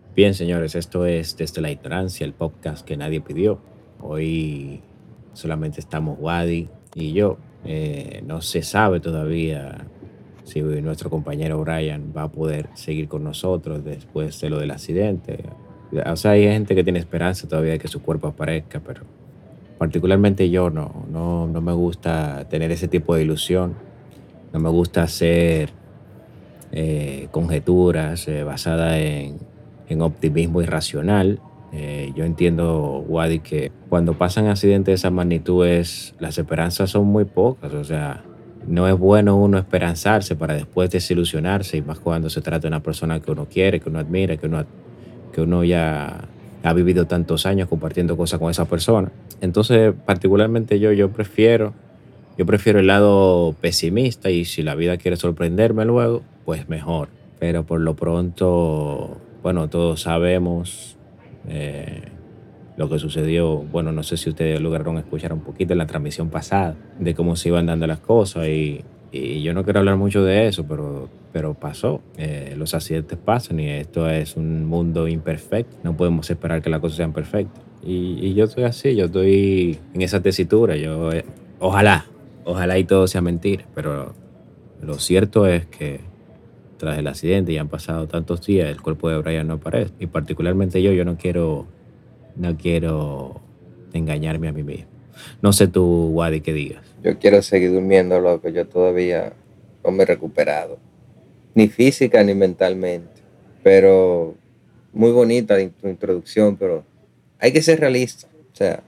Bien, señores, esto es Desde la Ignorancia, el podcast que nadie pidió. Hoy solamente estamos Wadi y yo. No se sabe todavía si nuestro compañero Brian va a poder seguir con nosotros después de lo del accidente. O sea, hay gente que tiene esperanza todavía de que su cuerpo aparezca, pero particularmente yo no me gusta tener ese tipo de ilusión. No me gusta hacer conjeturas basadas en optimismo irracional. Yo entiendo, Wadi, que cuando pasan accidentes de esa magnitud las esperanzas son muy pocas. O sea, no es bueno uno esperanzarse para después desilusionarse, y más cuando se trata de una persona que uno quiere, que uno admira, que uno ya ha vivido tantos años compartiendo cosas con esa persona. Entonces, particularmente yo prefiero el lado pesimista, y si la vida quiere sorprenderme luego, pues mejor. Pero por lo pronto, bueno, todos sabemos lo que sucedió. Bueno, no sé si ustedes lograron escuchar un poquito en la transmisión pasada de cómo se iban dando las cosas, y yo no quiero hablar mucho de eso, pero pasó. Los accidentes pasan y esto es un mundo imperfecto. No podemos esperar que las cosas sean perfectas. Y yo estoy así, yo estoy en esa tesitura. Ojalá y todo sea mentira, pero lo cierto es que tras el accidente ya han pasado tantos días, el cuerpo de Brian no aparece. Y particularmente yo no quiero engañarme a mí mismo. No sé tú, Wadi, qué digas. Yo quiero seguir durmiendo, loco. Yo todavía no me he recuperado, ni física ni mentalmente. Pero muy bonita tu introducción, pero hay que ser realista. O sea,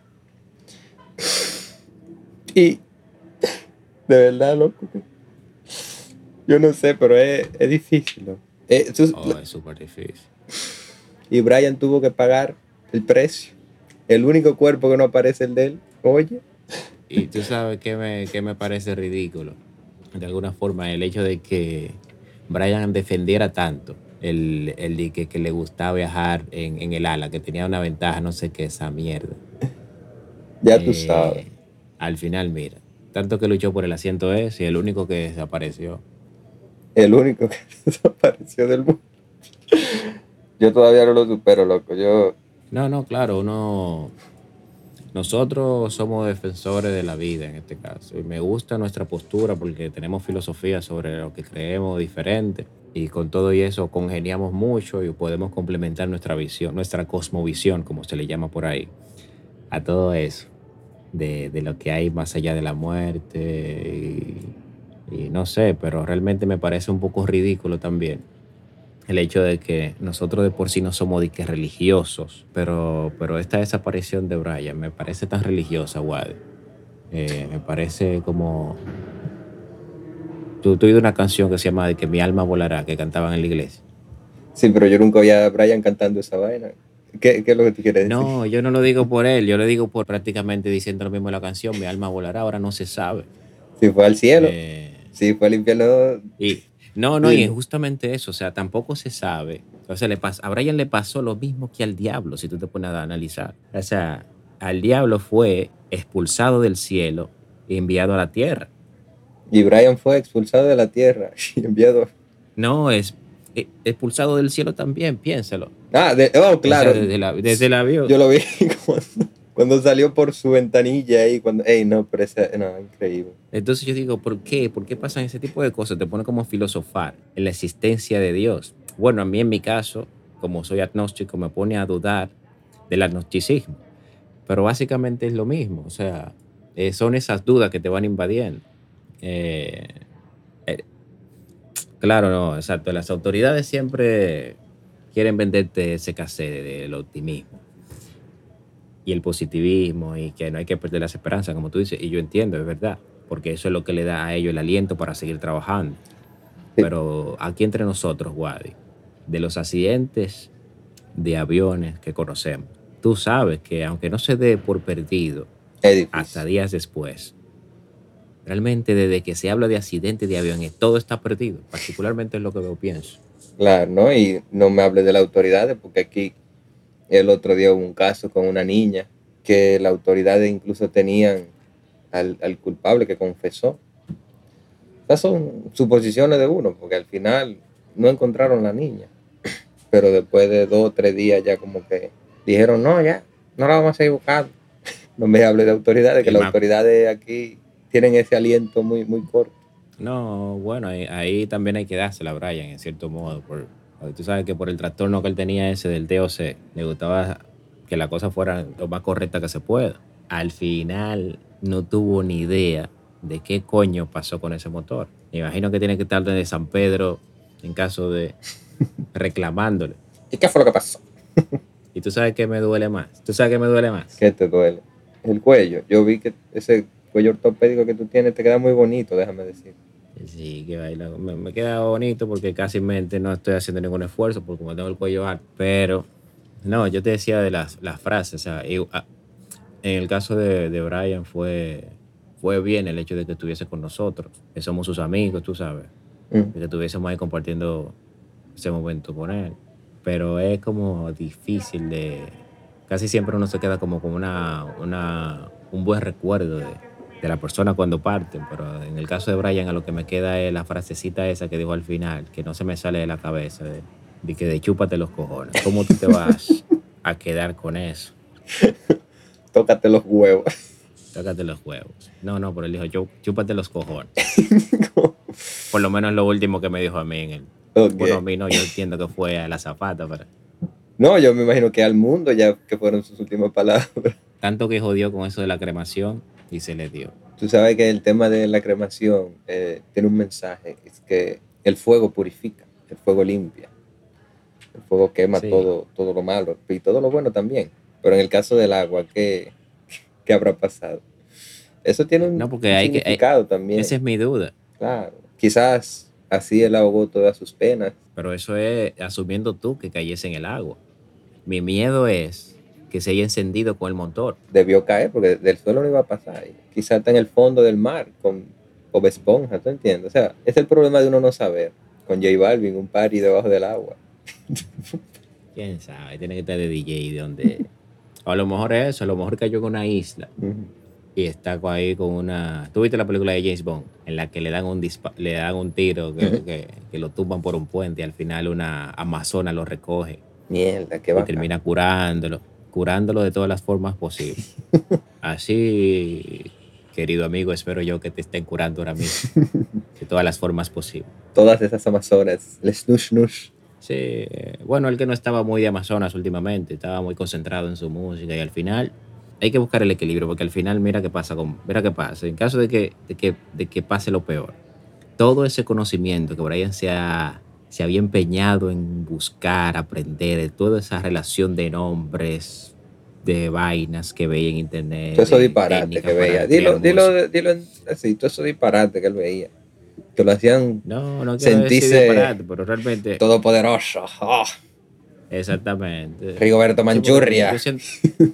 y de verdad, loco, yo no sé, pero es difícil, ¿no? Oh, es súper difícil. Y Brian tuvo que pagar el precio. El único cuerpo que no aparece el de él. Oye, Y tú sabes qué me parece ridículo, de alguna forma, el hecho de que Brian defendiera tanto el de que le gustaba viajar en el ala, que tenía una ventaja, no sé qué, esa mierda. ya tú sabes. Eh, Al final, mira, tanto que luchó por el asiento ese y el único que desapareció. El único que desapareció del mundo. Yo todavía no lo supero, loco. Yo, No, no, claro, nosotros somos defensores de la vida en este caso. Y me gusta nuestra postura porque tenemos filosofía sobre lo que creemos diferente. Y con todo y eso congeniamos mucho y podemos complementar nuestra visión, nuestra cosmovisión, como se le llama por ahí, a todo eso, de lo que hay más allá de la muerte. Y no sé, pero realmente me parece un poco ridículo también el hecho de que nosotros de por sí no somos de que religiosos, pero esta desaparición de Brian me parece tan religiosa, Wade. Me parece como... Tú oído una canción que se llama de que mi alma volará, que cantaban en la iglesia. sí, pero yo nunca vi a Brian cantando esa vaina. ¿Qué es lo que tú quieres decir? No, yo no lo digo por él, yo lo digo por prácticamente diciendo lo mismo en la canción, mi alma volará, ahora no se sabe. Si fue al cielo, Eh, si fue al infierno, y no, y es dime. justamente eso, o sea, tampoco se sabe. O sea, a Brian le pasó lo mismo que al diablo, si tú te pones a analizar. O sea, al diablo fue expulsado del cielo y enviado a la tierra. Y Brian fue expulsado de la tierra y enviado. No, es expulsado del cielo también, piénsalo. Oh, O sea, claro. desde el Yo avión. lo vi cuando salió por su ventanilla ahí. Cuando, ey, no, pero ese, no, increíble. Entonces yo digo, ¿por qué? ¿Por qué pasan ese tipo de cosas? Te pone como a filosofar en la existencia de Dios. Bueno, a mí en mi caso, como soy agnóstico, me pone a dudar del agnosticismo. Pero básicamente es lo mismo. O sea, son esas dudas que te van invadiendo. Eh, eh, claro, no, exacto. Las autoridades siempre quieren venderte ese cassette del optimismo y el positivismo, y que no hay que perder las esperanzas, como tú dices. Y yo entiendo, es verdad, porque eso es lo que le da a ellos el aliento para seguir trabajando. Sí, Pero aquí entre nosotros, Wadi, de los accidentes de aviones que conocemos, tú sabes que aunque no se dé por perdido es hasta difícil. días después, realmente desde que se habla de accidente de aviones, todo está perdido, particularmente es lo que yo pienso. Claro, ¿no? Y no me hables de las autoridades, porque aquí el otro día hubo un caso con una niña que las autoridades incluso tenían al culpable que confesó. Estas son suposiciones de uno, porque al final no encontraron la niña. pero después de 2 o 3 días ya como que dijeron, no, ya, no la vamos a seguir buscando. No me hable de autoridades, que Y las más, autoridades aquí tienen ese aliento muy, muy corto. no, bueno, ahí también hay que dársela a Brian, en cierto modo. Porque tú sabes que por el trastorno que él tenía ese del TOC, le gustaba que la cosa fuera lo más correcta que se pueda. Al final no tuvo ni idea de qué coño pasó con ese motor. Me imagino que tiene que estar desde San Pedro en caso de reclamándole. ¿Y qué fue lo que pasó? Y tú sabes qué me duele más. Tú sabes qué me duele más. ¿Qué te duele? El cuello. Yo vi que ese cuello ortopédico que tú tienes te queda muy bonito, déjame decir. Sí, que baila. Me queda bonito porque casi mente no estoy haciendo ningún esfuerzo porque como tengo el cuello alto. Pero, no, yo te decía de las frases. O sea, en el caso de Brian fue bien el hecho de que estuviese con nosotros, que somos sus amigos, tú sabes, Mm. de que estuviésemos ahí compartiendo ese momento con él. Pero es como difícil casi siempre uno se queda como con un buen recuerdo de la persona cuando parten, pero en el caso de Brian a lo que me queda es la frasecita esa que dijo al final, que no se me sale de la cabeza, de que de chúpate los cojones. ¿Cómo tú te vas a quedar con eso? Tócate los huevos. Tócate los huevos. No, no, pero él dijo, chúpate los cojones. Por lo menos lo último que me dijo a mí bueno, a Ok. mí no, yo entiendo que fue a la zapata, pero No, yo me imagino que al mundo ya que fueron sus últimas palabras. tanto que jodió con eso de la cremación y se le dio. Tú sabes que el tema de la cremación tiene un mensaje, es que el fuego purifica, el fuego limpia, el fuego quema Sí, todo, todo lo malo y todo lo bueno también. Pero en el caso del agua, ¿qué habrá pasado? Eso tiene no, porque un hay que, significado también, esa es mi duda, claro. Quizás así él ahogó todas sus penas. pero eso es asumiendo tú que cayese en el agua. Mi miedo es que se haya encendido con el motor. Debió caer porque del suelo no iba a pasar. Quizás está en el fondo del mar con Bob Esponja, ¿tú entiendes? O sea, es el problema de uno no saber. Con J Balvin, un party debajo del agua. Quién sabe, tiene que estar de DJ de donde. O a lo mejor es eso, a lo mejor cayó en una isla Ujú. y está ahí con una. ¿Tú viste la película de James Bond? En la que le dan un tiro, Ujú. que lo tumban por un puente y al final una amazona lo recoge Mierda, qué y bacán. termina curándolo de todas las formas posibles. Así, querido amigo, espero yo que te estén curando ahora mismo, de todas las formas posibles. Todas esas amazonas, el snush nush. Sí, bueno, el que no estaba muy de Amazonas últimamente, estaba muy concentrado en su música y al final hay que buscar el equilibrio porque al final mira qué pasa, en caso de que pase lo peor, todo ese conocimiento que Brian se había empeñado en buscar, aprender, de toda esa relación de nombres, de vainas que veía en Todo internet, eso de disparate que técnicas para veía. crear música. Dilo así, todo eso disparate que él veía. Que lo hacían No, no quiero decir sentirse disparate, pero realmente, todopoderoso. Oh, exactamente. Rigoberto Sí, porque Manchurria. yo siento,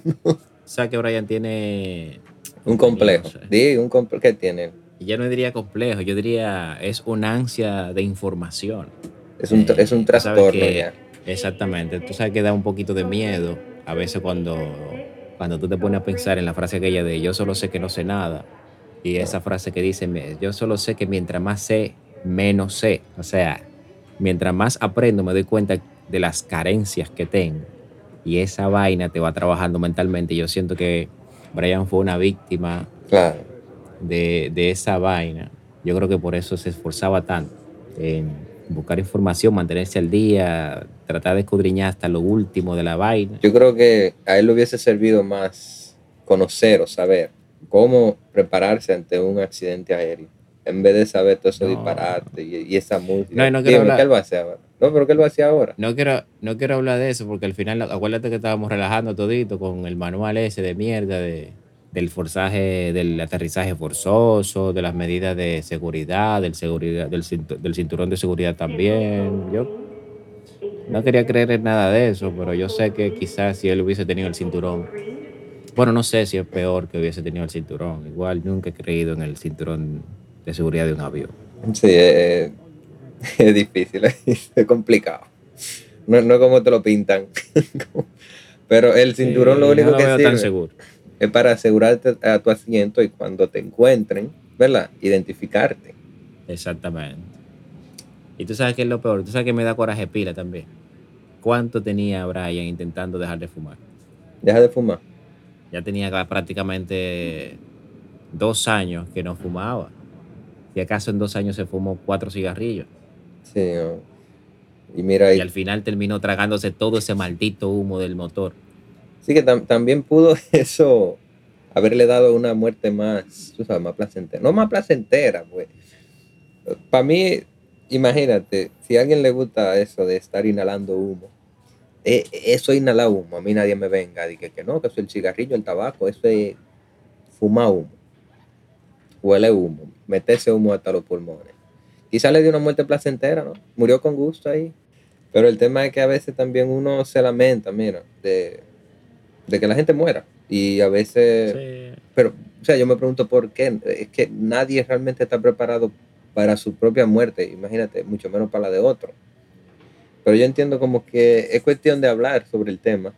o sea que Brian tiene, Un yo no complejo. sé, Un complejo que tiene. y yo no diría complejo, yo diría es una ansia de información. Es un Tú sabes trastorno que, ya. exactamente, tú sabes que da un poquito de miedo a veces cuando tú te pones a pensar en la frase aquella de yo solo sé que no sé nada, y esa frase que dice yo solo sé que mientras más sé, menos sé. O sea, mientras más aprendo me doy cuenta de las carencias que tengo, y esa vaina te va trabajando mentalmente. Yo siento que Brian fue una víctima Claro. de esa vaina. Yo creo que por eso se esforzaba tanto en buscar información, mantenerse al día, tratar de escudriñar hasta lo último de la vaina. Yo creo que a él le hubiese servido más conocer o saber cómo prepararse ante un accidente aéreo, en vez de saber todo eso No, disparate y esa no, música. y no quiero Dime, ¿qué él hablar, va a hacer ahora? No, pero ¿qué él va a hacer ahora? no quiero hablar de eso porque al final, acuérdate que estábamos relajando todito con el manual ese de mierda del forzaje, del aterrizaje forzoso, de las medidas de seguridad, del cinturón de seguridad también. Yo no quería creer en nada de eso, pero yo sé que quizás si él hubiese tenido el cinturón, bueno, no sé si es peor que hubiese tenido el cinturón. Igual nunca he creído en el cinturón de seguridad de un avión. Sí, es difícil, es complicado. No, no como te lo pintan. Pero el cinturón lo Sí, no único lo que veo tan sirve seguro. es para asegurarte a tu asiento y cuando te encuentren, ¿verdad? Identificarte. Exactamente. Y tú sabes qué es lo peor. Tú sabes que me da coraje pila también. ¿Cuánto tenía Brian intentando dejar de fumar? Deja de fumar. Ya tenía prácticamente 2 años que no fumaba. Si acaso en 2 años se fumó 4 cigarrillos. Sí, no. Y mira Y ahí. al final terminó tragándose todo ese maldito humo del motor. Sí que también pudo eso haberle dado una muerte más, tú sabes, más placentera. No más placentera, pues. Para mí, imagínate, si a alguien le gusta eso de estar inhalando humo, eso es inhalar humo. A mí nadie me venga y que no, que eso es el cigarrillo, el tabaco, eso es fumar humo, huele humo, meterse humo hasta los pulmones. Quizá le dio una muerte placentera, ¿no? Murió con gusto ahí. Pero el tema es que a veces también uno se lamenta, mira, de que la gente muera. Y a veces, Sí. pero, o sea, yo me pregunto por qué. Es que nadie realmente está preparado para su propia muerte, imagínate, mucho menos para la de otro. Pero yo entiendo como que es cuestión de hablar sobre el tema.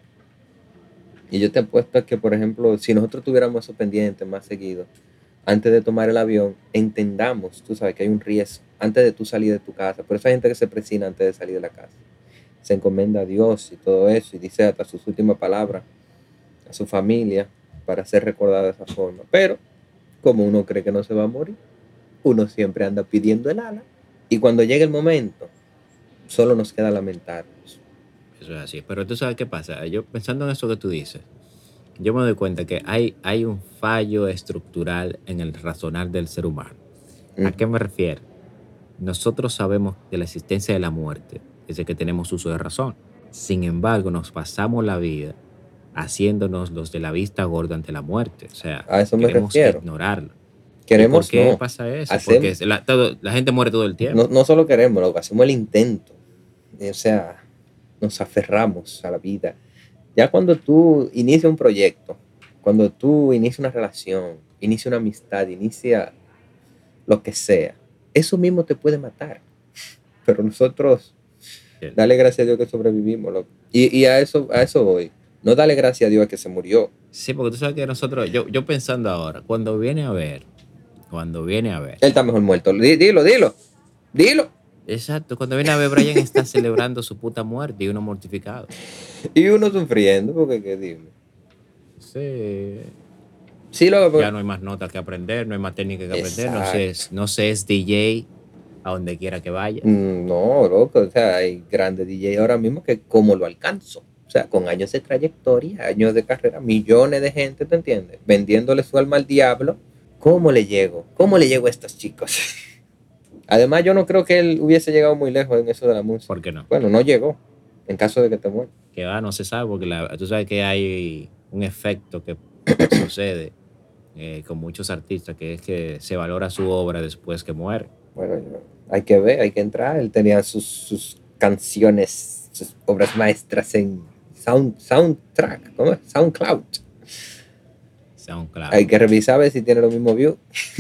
Y yo te apuesto a que, por ejemplo, si nosotros tuviéramos eso pendiente más seguido, antes de tomar el avión, entendamos, tú sabes que hay un riesgo antes de tú salir de tu casa. Por eso hay gente que se presina antes de salir de la casa. Se encomienda a Dios y todo eso, y dice hasta sus últimas palabras a su familia para ser recordada de esa forma. Pero, como uno cree que no se va a morir, uno siempre anda pidiendo el ala. Y cuando llega el momento, solo nos queda lamentarnos. Eso es así. Pero tú sabes qué pasa. Yo pensando en eso que tú dices, yo me doy cuenta que hay un fallo estructural en el razonar del ser humano. ¿A qué Ujú. me refiero? Nosotros sabemos de la existencia de la muerte desde que tenemos uso de razón. Sin embargo, nos pasamos la vida haciéndonos los de la vista gorda ante la muerte. O sea, A eso me queremos refiero. ignorarlo. ¿Y por Queremos, qué no. pasa eso? Porque Hacemos, la gente muere todo el no, tiempo. no solo queremos, lo que hacemos el intento. O sea, nos aferramos a la vida. Ya cuando tú inicias un proyecto, cuando tú inicias una relación, inicia una amistad, inicia lo que sea, eso mismo te puede matar. Pero nosotros, dale gracias a Dios que sobrevivimos, loco. Y a eso voy. No dale gracias a Dios a que se murió. Sí, porque tú sabes que nosotros, yo pensando ahora, cuando viene a ver, Él está mejor muerto. Dilo, dilo, dilo. exacto, cuando viene a ver, Brian está celebrando su puta muerte y uno mortificado. Y uno sufriendo, porque qué dime. Sí. Sí, loco, Ya no hay más notas que aprender, no hay más técnica que aprender, exacto. no sé, es DJ a donde quiera que vaya. No, loco, o sea, hay grandes DJ ahora mismo que como lo alcanzo. O sea, con años de trayectoria, años de carrera, millones de gente, ¿te entiendes? Vendiéndole su alma al diablo. ¿Cómo le llego? ¿Cómo le llego a estos chicos? Además, yo no creo que él hubiese llegado muy lejos en eso de la música. ¿Por qué no? Bueno, no llegó, en caso de que te mueras. Que va, no se sabe, porque tú sabes que hay un efecto que sucede con muchos artistas, que es que se valora su obra después que muere. Bueno, hay que ver, hay que entrar. Él tenía sus canciones, sus obras maestras en Soundtrack, ¿cómo es? SoundCloud. SoundCloud. Hay que revisar a ver si tiene los mismos views.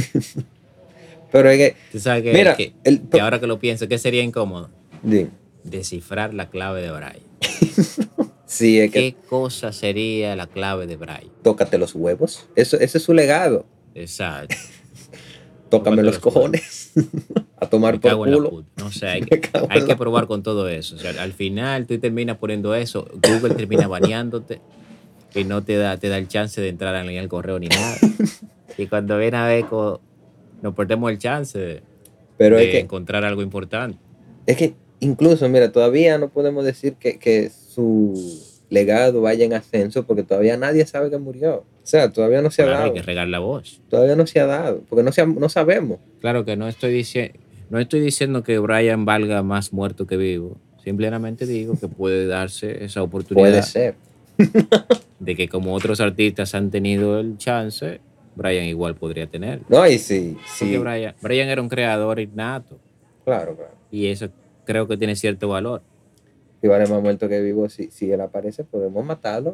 Pero es que, Tú sabes mira, que ahora que lo pienso, ¿qué sería incómodo? Dime. Descifrar la clave de Brian. Sí, es que ¿Qué cosa sería la clave de Brian? tócate los huevos. Ese es su legado. Exacto. Tócame Tócate los los huevos. cojones. A tomar Me por cago en la culo. puta. No sé, Me cago hay en que la probar puta. con todo eso. O sea, al final tú terminas poniendo eso, Google termina baneándote y no te da el chance de entrar en el correo ni nada. Y cuando viene a ver, nos perdemos el chance Pero de encontrar algo importante. es que incluso, mira, todavía no podemos decir que su legado vaya en ascenso porque todavía nadie sabe que murió. O sea, todavía no se ha Claro, hay dado. que regar la voz. Todavía no se ha dado. Porque no sabemos. Claro que no estoy diciendo que Brian valga más muerto que vivo. Simplemente digo que puede darse esa Puede oportunidad ser. de que como otros artistas han tenido el chance, Brian igual podría tenerlo. No, y sí, Porque sí. Brian era un creador innato Claro, claro. y eso creo que tiene cierto valor. Si vale más muerto que vivo, si él aparece, podemos matarlo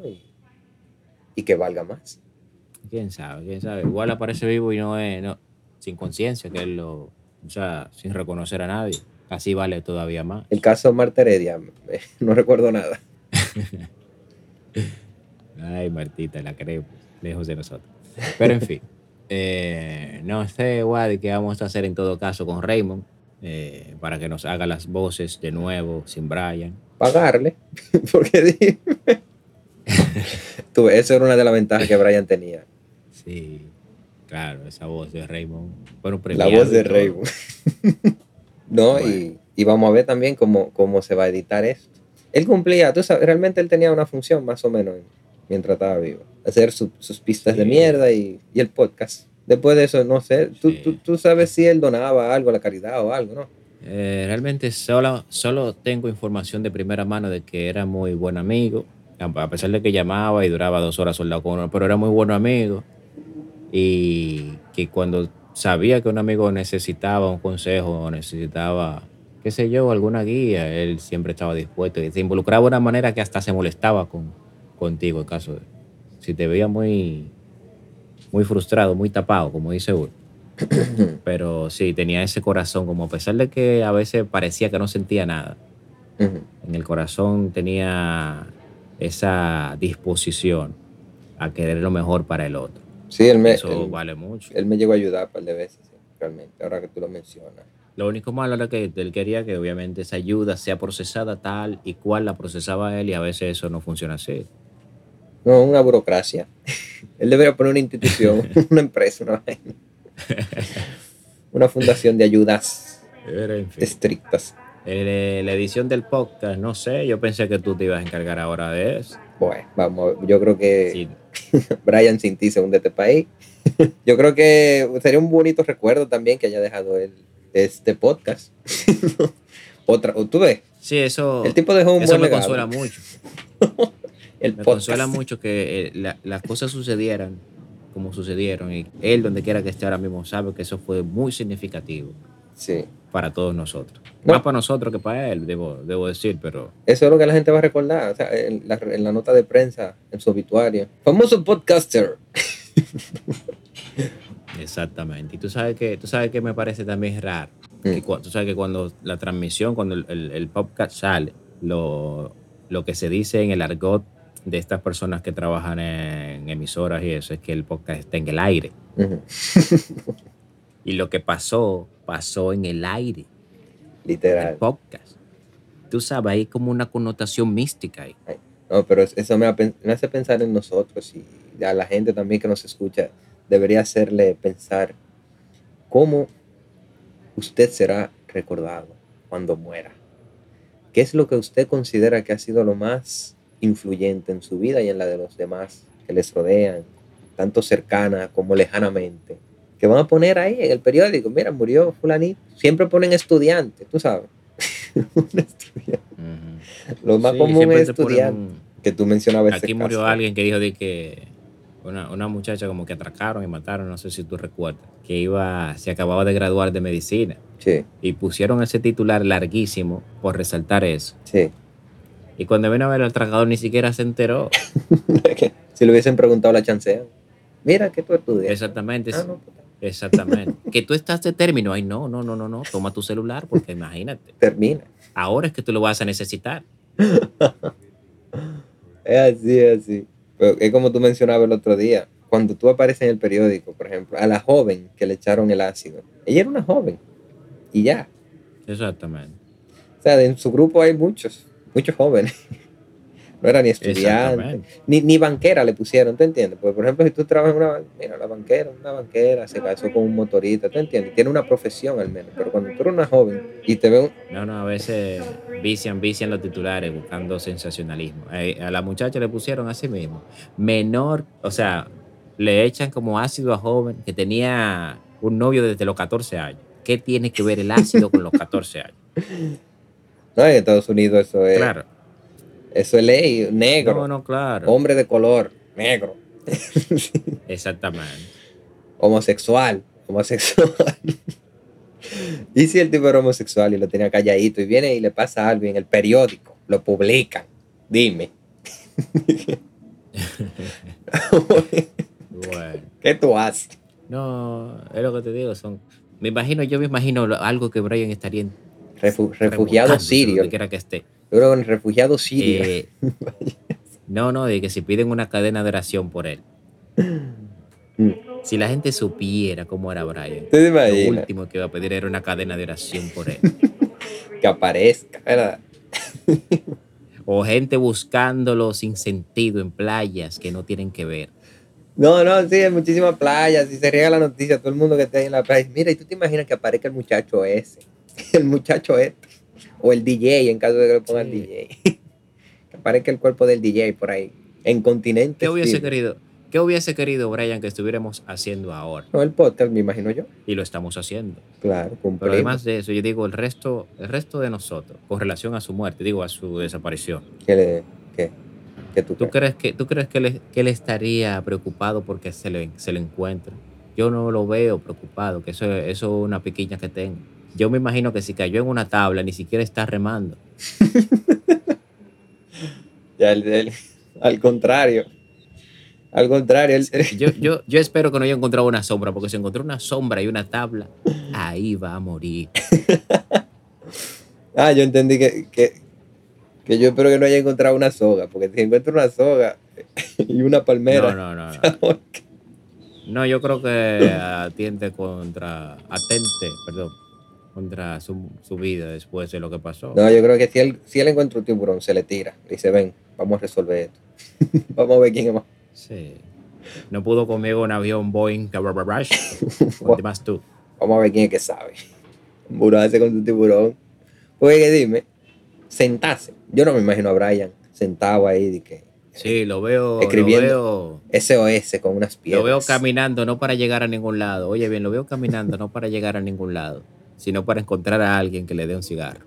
y que valga más. ¿Quién sabe? ¿Quién sabe? Igual aparece vivo y no, sin conciencia, o sea, sin reconocer a nadie. Así vale todavía más. El caso Marta Heredia, no recuerdo nada. Ay, Martita, la queremos, lejos de nosotros. Pero en fin, no sé, Wadi, qué vamos a hacer en todo caso con Raymond. para que nos haga las voces de nuevo sin Brian. Pagarle, porque tú, eso era una de las ventajas que Brian tenía. Sí, claro, esa voz de Raymond. Bueno, La voz premiado y de todo. Raymond. No, Bueno, y vamos a ver también cómo se va a editar esto. Él cumplía, tú sabes, realmente él tenía una función más o menos mientras estaba vivo. Hacer sus pistas de sí, mierda y el podcast. Después de eso, no sé, sí. tú sabes si él donaba algo a la caridad o algo, ¿no? Realmente solo tengo información de primera mano de que era muy buen amigo, a pesar de que llamaba y duraba 2 horas soldado con uno, pero era muy buen amigo y que cuando sabía que un amigo necesitaba un consejo o necesitaba, qué sé yo, alguna guía, él siempre estaba dispuesto y se involucraba de una manera que hasta se molestaba contigo en caso de, si te veía muy frustrado, muy tapado, como dice uno. Pero sí, tenía ese corazón, como a pesar de que a veces parecía que no sentía nada, Ujú. en el corazón tenía esa disposición a querer lo mejor para el otro. Sí, Y eso vale mucho. él me llegó a ayudar un par de veces, sí, realmente, ahora que tú lo mencionas. Lo único malo era que él quería que obviamente esa ayuda sea procesada tal y cual la procesaba él y a veces eso no funciona así. No, una burocracia. Él debería poner una institución, una empresa, una fundación de ayudas Pero en fin. estrictas. La edición del podcast, no sé, yo pensé que tú te ibas a encargar ahora de eso. Bueno, vamos, yo creo que Sí, Brian sin ti se hunde este país. Yo creo que sería un bonito recuerdo también que haya dejado este podcast. Otra, o tú ves, sí, el eso, tipo dejó un eso buen me legado. consuela mucho. El Me consuela podcast. mucho que las cosas sucedieran como sucedieron y él, donde quiera que esté ahora mismo, sabe que eso fue muy significativo Sí. para todos nosotros. Más No, para nosotros que para él, debo decir, pero eso es lo que la gente va a recordar. O sea, en la nota de prensa, en su obituario. Famoso podcaster. exactamente. Y tú sabes que me parece también raro, Mm, que tú sabes que cuando la transmisión, cuando el podcast sale, lo que se dice en el argot de estas personas que trabajan en emisoras y eso es que el podcast está en el aire. ujú. Y lo que pasó en el aire, el Literal. podcast. Tú sabes, hay como una connotación mística ahí. Ay, no, pero eso me hace pensar en nosotros y a la gente también que nos escucha. Debería hacerle pensar cómo usted será recordado cuando muera. ¿Qué es lo que usted considera que ha sido lo más influyente en su vida y en la de los demás que les rodean, tanto cercana como lejanamente? Que van a poner ahí en el periódico, mira, murió fulanito. Siempre ponen estudiante, tú sabes. Un estudiante. Ujú. Lo más Sí, común es siempre te ponen estudiante. Que tú mencionabas ese aquí murió caso. alguien que dijo de que una muchacha como que atracaron y mataron, no sé si tú recuerdas, se acababa de graduar de medicina Sí, y pusieron ese titular larguísimo por resaltar eso. sí. Y cuando vino a ver el atracador ni siquiera se enteró. Si le hubiesen preguntado la chancea, mira, ¿qué tú estudias? Exactamente, Ah, no, puta. exactamente. Que tú estás de término. Ay, no, no, no, no, no. Toma tu celular porque imagínate. Termina. Ahora es que tú lo vas a necesitar. Es así, es así. Pero es como tú mencionabas el otro día, cuando tú apareces en el periódico, por ejemplo, a la joven que le echaron el ácido. Ella era una joven y ya. Exactamente. O sea, en su grupo hay muchos jóvenes. No era ni estudiante, Exactamente. ni banquera le pusieron, ¿tú entiendes? Porque, por ejemplo, si tú trabajas en mira, la banquera, una banquera, se casó con un motorista, ¿tú entiendes? Tiene una profesión al menos, pero cuando tú eres una joven y te ven, No, no, a veces vician los titulares buscando sensacionalismo. A la muchacha le pusieron así mismo. Menor, o sea, le echan como ácido a joven que tenía un novio desde los 14 años. ¿Qué tiene que ver el ácido con los 14 años? no, en Estados Unidos Claro. eso es ley, No, negro, no, claro. hombre de color, negro, Exactamente. homosexual. Y si el tipo era homosexual y lo tenía calladito y viene y le pasa algo y en el periódico, lo publican, dime, Bueno. ¿qué tú haces? No, es lo que te digo, yo me imagino algo que Brian estaría Refugiado revolcándose sirio, donde quiera que esté. yo creo que en refugiado sirio. Eh, no, no, de que si piden una cadena de oración por él. Si la gente supiera cómo era Brian, ¿Tú te lo imaginas? último que iba a pedir era una cadena de oración por él. Que aparezca, ¿verdad? O gente buscándolo sin sentido en playas que no tienen que ver. No, no, sí, en muchísimas playas, si se riega la noticia, todo el mundo que esté ahí en la playa, mira, y tú te imaginas que aparezca el muchacho ese, el muchacho este, o el DJ, en caso de que le pongan Sí. DJ, que aparezca el cuerpo del DJ por ahí, en ¿Qué continentes hubiese firmes. querido? ¿Qué hubiese querido Brian que estuviéramos haciendo ahora? No, el podcast, me imagino yo. Y lo estamos haciendo. Claro, Pero cumplimos. además de eso, yo digo el resto de nosotros, con relación a su muerte, digo a su desaparición. ¿Qué, le, qué, qué tú crees? Tú crees que él estaría preocupado porque se le encuentre? Yo no lo veo preocupado, que eso es una piquiña que tengo. Yo me imagino que si cayó en una tabla, ni siquiera está remando. Ya, al contrario, Yo espero que no haya encontrado una sombra, porque si encontró una sombra y una tabla, ahí va a morir. yo entendí que yo espero que no haya encontrado una soga, porque si encuentro una soga y una No, palmera, no, no, no. No, yo creo que atente, perdón, contra su vida después de lo que pasó. no, yo creo que si él encuentra un tiburón, se le tira. Le dice, ven, vamos a resolver esto. Vamos a ver quién es más. Sí. No pudo conmigo un avión Boeing Rush. Ponte más tú. Vamos a ver quién es que sabe. Burlarse con tu tiburón. Porque dime, sentarse. Yo no me imagino a Brian sentado ahí de que, Sí, escribiendo SOS con unas lo veo piedras. caminando no para llegar a ningún lado. Oye, bien, lo veo caminando no para llegar a ningún lado, sino para encontrar a alguien que le dé un cigarro.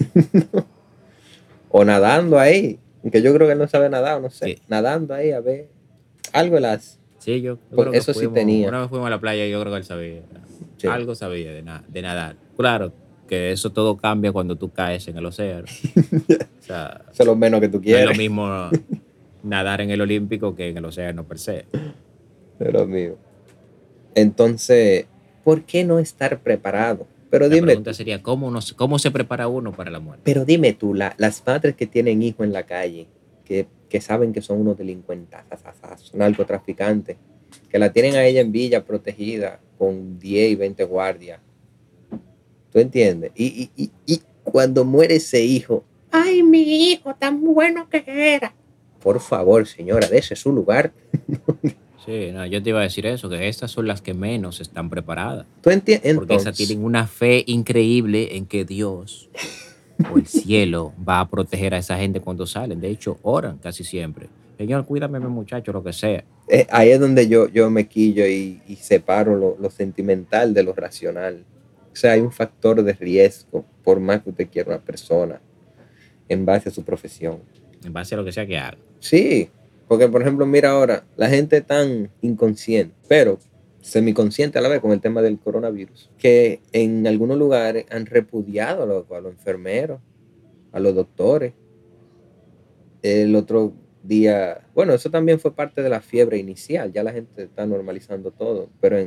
O nadando ahí. Que yo creo que él no sabe nadar, no sé. Sí, Nadando ahí a ver. Algo él hace. sí, yo creo Porque que eso sí tenía. una vez fuimos a la playa y yo creo que él sabía, Sí. algo sabía de nadar. Claro, que eso todo cambia cuando tú caes en el océano. O sea, Eso es lo menos que tú no es lo quieres. mismo nadar en el Olímpico que en el océano per se. Pero mío. Entonces, ¿por qué no estar preparado? Pero La dime pregunta tú, sería, ¿cómo se prepara uno para la muerte? las madres que tienen hijos en la calle, que saben que son unos delincuentes, narcotraficantes, que la tienen a ella en villa protegida con 10 y 20 guardias. ¿Tú entiendes? Y cuando muere ese hijo, ay, mi hijo, tan bueno que era. Por favor, señora, dése su lugar. Sí, no, yo te iba a decir eso, que estas son las que menos están preparadas, ¿Tú entiendes? porque esas Entonces, tienen una fe increíble en que Dios o el cielo va a proteger a esa gente cuando salen. De hecho, oran casi siempre. Señor, cuídame, mi muchacho, lo que sea. ahí es donde yo me quillo y separo lo sentimental de lo racional. O sea, hay un factor de riesgo, por más que usted quiera una persona, en base a su profesión. En base a lo que sea que haga. Sí, porque por ejemplo, mira ahora, la gente tan inconsciente, pero semiconsciente a la vez con el tema del coronavirus, que en algunos lugares han repudiado a los enfermeros, a los doctores. El otro día, bueno, eso también fue parte de la fiebre inicial, ya la gente está normalizando todo, pero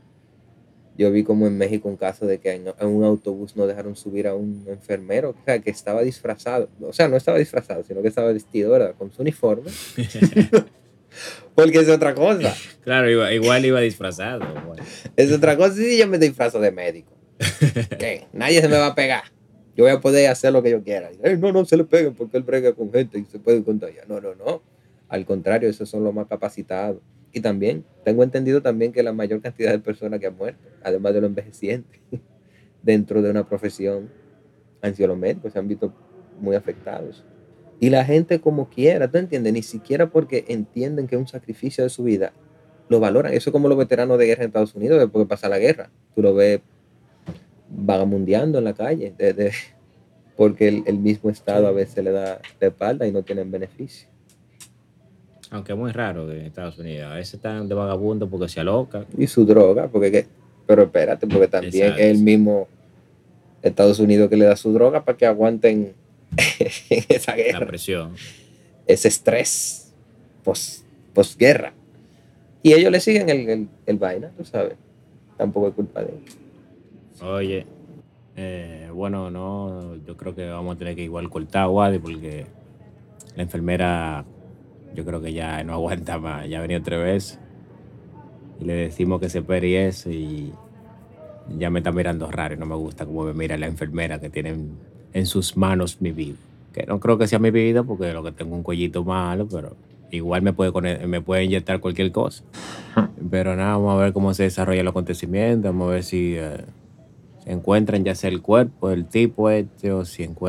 yo vi como en México un caso de que en un autobús no dejaron subir a un enfermero, o sea, que estaba disfrazado, o sea, no estaba disfrazado, sino que estaba vestido, ¿verdad? Con su uniforme, porque es otra cosa, Claro, igual iba disfrazado. Bueno. es otra cosa si yo me disfrazo de médico, ¿qué? Nadie se me va a pegar. Yo voy a poder hacer lo que yo quiera. No, no se le peguen porque él brega con gente y se puede contagiar. No, no, no. Al contrario, esos son los más capacitados. Y también, tengo entendido también que la mayor cantidad de personas que han muerto, además de los envejecientes, dentro de una profesión, han sido los médicos, se han visto muy afectados. Y la gente como quiera, ¿tú entiendes? Ni siquiera porque entienden que es un sacrificio de su vida, lo valoran. Eso es como los veteranos de guerra en Estados Unidos después que pasa la guerra. Tú lo ves vagamundeando en la calle, porque el mismo Estado a Sí. veces le da la espalda y no tienen beneficio. Aunque es muy raro que en Estados Unidos. A veces están de vagabundo porque se alocan. Y su droga, pero espérate, porque también es Exacto. el mismo Estados Unidos que le da su droga para que aguanten en esa La guerra, presión. ese estrés posguerra. Y ellos le siguen el vaina, tú sabes. Tampoco es culpa de ellos. Oye, bueno, no, yo creo que vamos a tener que igual cortar, Wadi, porque la enfermera, yo creo que ya no aguanta más. Ya ha venido 3 veces. y le decimos que se espere y eso, y ya me está mirando raro y no me gusta cómo me mira la enfermera que tiene en sus manos mi vida. Que no creo que sea mi vida porque lo que tengo un cuellito malo, pero igual me puede inyectar cualquier cosa. Pero nada, vamos a ver cómo se desarrollan los acontecimientos, vamos a ver si se encuentran ya sea el cuerpo, el tipo este, o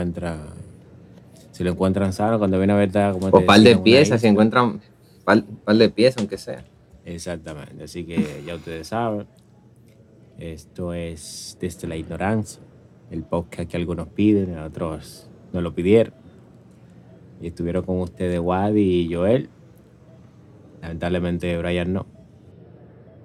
si lo encuentran sano, cuando viene a ver, está, como te O par decía, de en una piezas, si isla. encuentran par de piezas, aunque sea. Exactamente, así que ya ustedes saben, esto es Desde la Ignorancia, el podcast que algunos piden, otros no lo pidieron. Y estuvieron con ustedes Wadi y Joel. Lamentablemente Brian no.